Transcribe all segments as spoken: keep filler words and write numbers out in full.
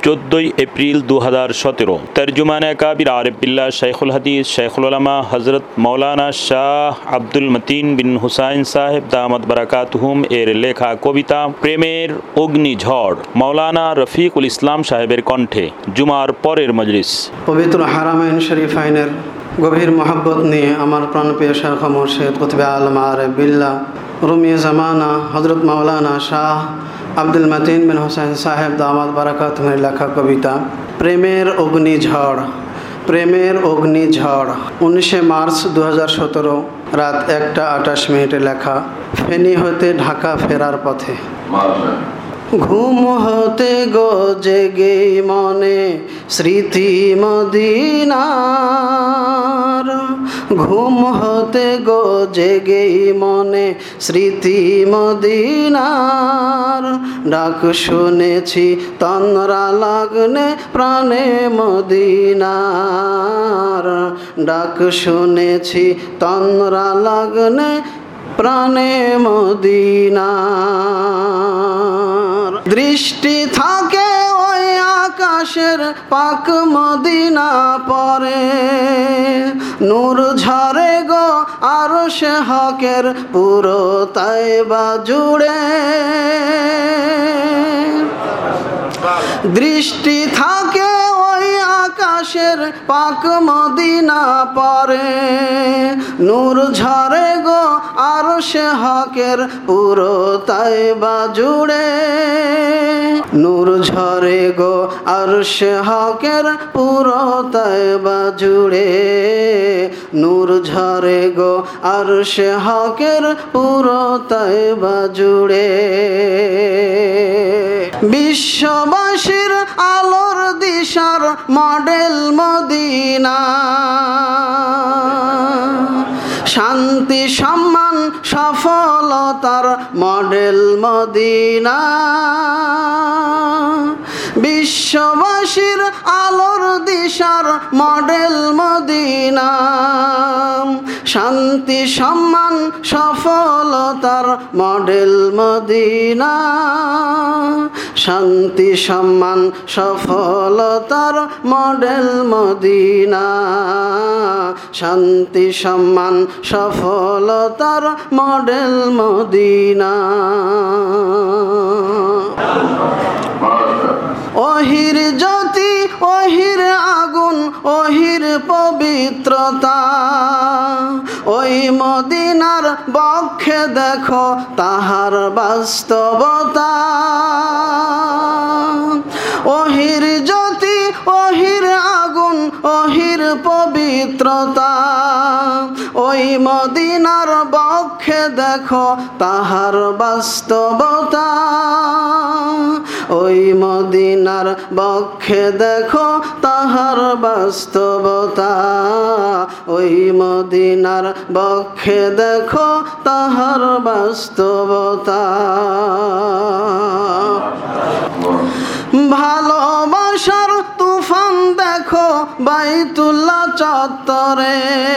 চোদ্দই এপ্রিল দু হাজার সতেরো। তর্জুমানে কাবির আরিফ বিল্লাহ শাইখুল হাদিস শাইখুল উলামা হজরত মৌলানা শাহ আব্দুল মতিন বিন হুসাইন সাহেব দামাত বারাকাতুহুম এর লেখা কবিতা প্রেমের অগ্নিঝড়, মৌলানা রফিকুল ইসলাম সাহেবের কণ্ঠে, জুমার পরের মজলিস। পবিত্র হারামাইন শরীফাইনের গভীর মহব্বত নিয়ে আমার প্রাণপ্রিয় শাইখ মুর্শিদ কুতুবে আলম আরিফ বিল্লাহ রুমি জামানা হজরত মৌলানা শাহ আব্দুল মতিন বিন হুসাইন সাহেব দামাত বারাকাতুহুমের লেখা কবিতা প্রেমের অগ্নিঝড়। প্রেমের অগ্নিঝড় উনিশে মার্চ দু হাজার সতেরো রাত একটা আটাশ মিনিটে লেখা। ফেনী হতে ঢাকা ফেরার পথে। ঘুম হতে গো জেগে মনে স্মৃতি মদিনার, ঘুম হতে গো জেগে মনে স্মৃতি মদিনার, ডাক শুনেছি তন্দ্রা লাগনে প্রাণে মদিনার, ডাক শুনেছি তন্দ্রা লাগনে প্রাণে মদিনার। দৃষ্টি থাকে ওই আকাশের পাক মদিনা পরে, নূর ঝরে গো আরশে হকের পুরো তাইবা জুড়ে। দৃষ্টি থাকে ওই আকাশের পাক মদিনা পরে, নূর ঝরে গো আরশে হকের পুরো তাইবা জুড়ে। নূর ঝরে গো আরশে হকের পুরো তাইবা জুড়ে, নূর ঝরে গো আরশে হকের পুরো তাইবা জুড়ে। বিশ্ববাসীর আলোর দিশার মডেল মদিনা, শান্তি সম্মান সফলতার মডেল মদিনা। বিশ্ববাসীর আলোর দিশার মডেল মদিনা, শান্তি সম্মান সফলতার মডেল মদিনা, শান্তি সম্মান সফলতার মডেল মদিনা, শান্তি সম্মান সফলতার মডেল মদিনা। ওহির জ্যোতি ওহির আগুন ওহির পবিত্রতা, ওই মদিনার বক্ষে দেখো তাহার বাস্তবতা। ওহির জ্যোতি ওহির আগুন ওহির পবিত্রতা, ওই মদিনার বক্ষে দেখো তাহার বাস্তবতা। ওই মদিনার বক্ষে দেখো তাহার বাস্তবতা, ওই মদিনার বক্ষে দেখো তাহার বাস্তবতা। ভালোবাসার তুফান দেখো বাইতুল্লাহ চত্বরে,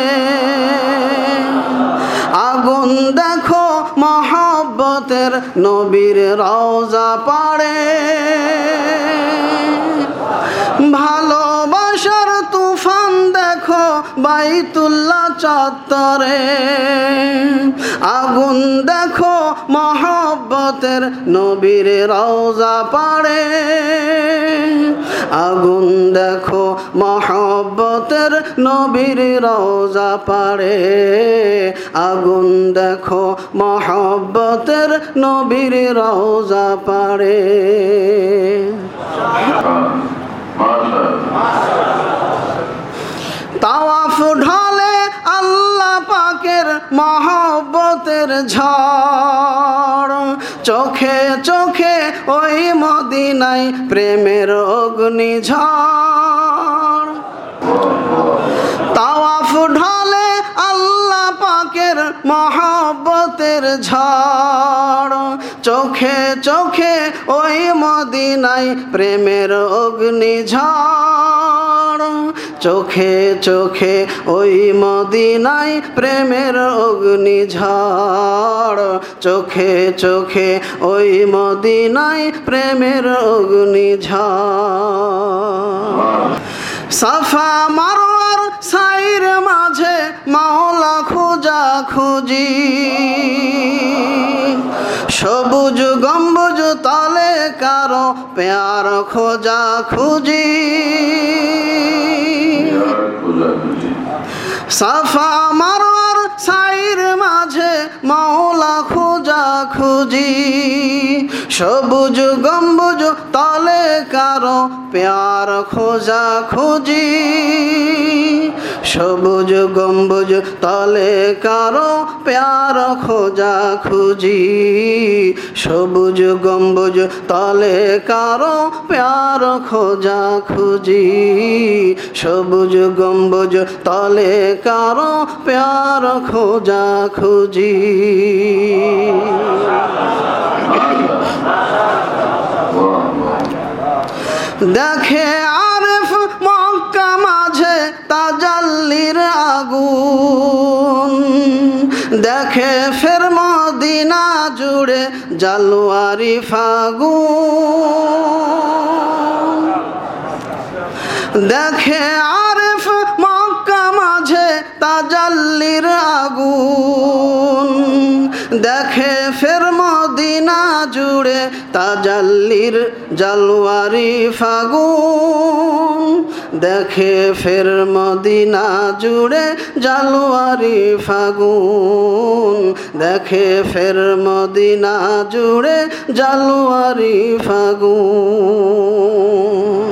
আগুন দেখো মহব্বতের নবীর রওজা পাড়ে। ভালোবাসার তুফান দেখো বাইতুল্লাহ চত্বরে, আগুন দেখো মহব্বতের নবীর রওজা পাড়ে। আগুন দেখো মহব্বতের নবীর রওজা পাড়ে, আগুন দেখো মহব্বতের নবীর রওজা পাড়ে। তাওয়াফ ঢলে আল্লাহ পাকের মহব্বতের ঝড়, চোখে চোখে ওই মদিনায় প্রেমের অগ্নিঝড়। তাওয়াফ ঢলে আল্লাহ পাকের মহব্বতের ঝড়, চোখে চোখে ওই মদিনায় প্রেমের অগ্নিঝড়। চোখে চোখে ওই মদিনায় প্রেমের অগ্নিঝড়, চোখে চোখে ওই মদিনায় প্রেমের অগ্নিঝড়। সাফা মারওয়ার সাইর মাঝে মাওলা খোঁজা খুঁজি, সবুজ গম্বুজ তলে কারো প্যার খোঁজা খুঁজি। সাফা মারওয়ার সাইর মাঝে মাওলা খোঁজা খুঁজি, সবুজ গম্বুজ তলে কারো প্যার খোঁজা খুঁজি। সবুজ গম্বুজ তলে কারো প্যার খোঁজা খুঁজি, সবুজ গম্বুজ তলে কারো প্যার খোঁজা খুঁজি, সবুজ গম্বুজ তলে কারো প্যার খোঁজা খুঁজি। দেখে আরেফ মক্কা মাঝে তাজাল্লির আগুন, দেখে ফের মদিনা জুড়ে জানুয়ারি ফাগুন। দেখে আরেফ মক্কা মাঝে তাজাল্লির আগুন, দেখে ফের মদিনা জুড়ে তাজাল্লির জানুয়ারি ফাগুন, দেখে ফের মদিনা জুড়ে জানুয়ারি ফাগুন, দেখে ফের মদিনা জুড়ে জানুয়ারি ফাগুন।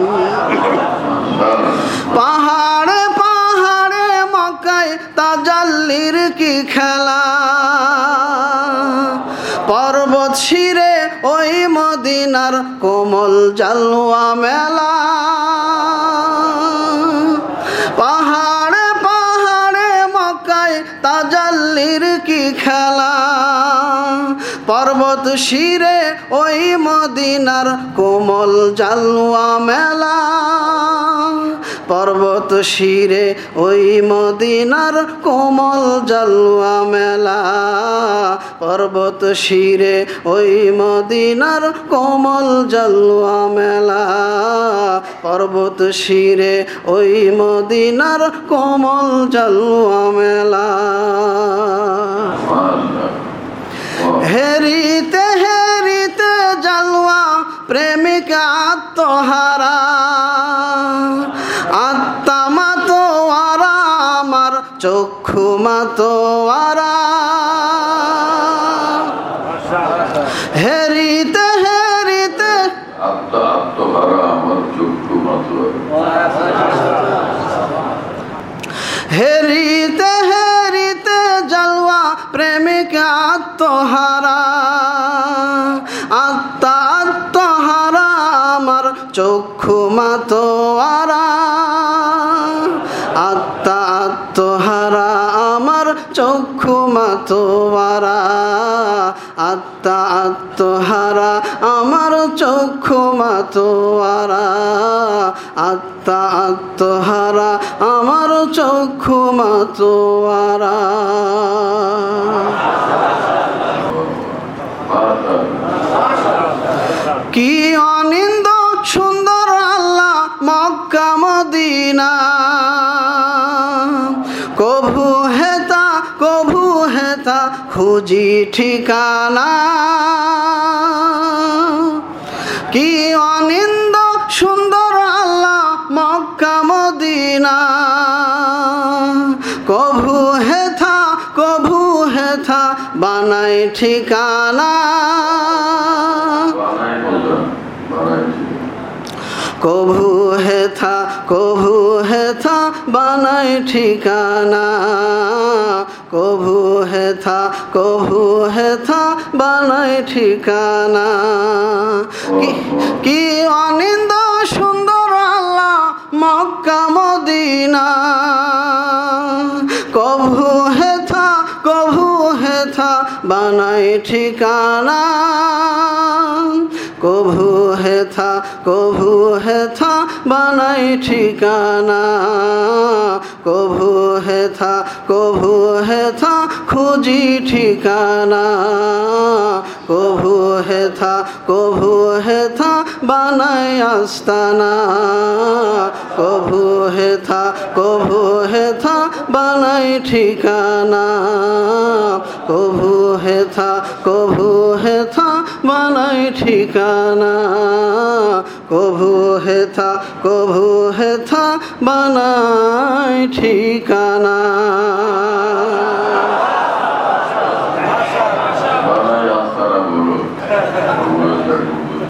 পাহাড়ে পাহাড়ে মক্কায় তাজাল্লির কি খেলা, পর্বত শিরে ওই মদিনার কোমল জালওয়া মেলা। পাহাড়ে পাহাড়ে মক্কায় তাজাল্লির কি খেলা, পর্বত শিরে ওই মদিনার কোমল জালওয়া মেলা। পর্বত শিরে ওই মদিনার কোমল জালওয়া মেলা, পর্বত শিরে ওই মদিনার কোমল জালওয়া মেলা, পর্বত শিরে ওই মদিনার কোমল জালওয়া মেলা। হেরিতে হেরিতে জালওয়া প্রেমিক আত্মহারা, আত্মা মাতোয়ারা আমার চক্ষু মাতোয়ারা। হেরিতে হেরিতে আত্মহারা আমার চক্ষু মাতোয়ারা, হেরিতে হেরিতে জালওয়া প্রেমিক আত্মহারা, আত্মা আত্মহারা আমার চক্ষু মাতোয়ারা। আত্মা আত্মহারা আমার চক্ষু মাতোয়ারা, আত্মা আত্মহারা আমার চক্ষু মাতোয়ারা, আত্মা আত্মহারা আমার চক্ষু মাতোয়ারা। কি অনিন্দ সুন্দর আল্লাহ মক্কা মদিনা, কভু হেতা কভু হেতা খুঁজি ঠিকানা। কি অনিন্দ সুন্দর আল্লাহ মক্কা মদিনা, কভু হেথা কভু হেথা বানাই ঠিকানা। কভু হেথা কভু হেথা বানাই ঠিকানা, কভু হেথা কভু হেথা বানাই ঠিকানা। কি অনিন্দ সুন্দর আল্লাহ মক্কা মদিনা, কভু হেথা কভু হেথা বানাই ঠিকানা, কভু হেথা কভু হেথা বানাই ঠিকানা, কভু হেথা কভু হেথা খুঁজি ঠিকানা, কভু হেথা কভু হেথা বানাই আস্তানা, কভু হেথা কভু হেথা বানাই ঠিকানা, কভু হেথা কভু হেথা বানাই ঠিকানা, কভু হেথা কভু হেথা বানাই ঠিকানা।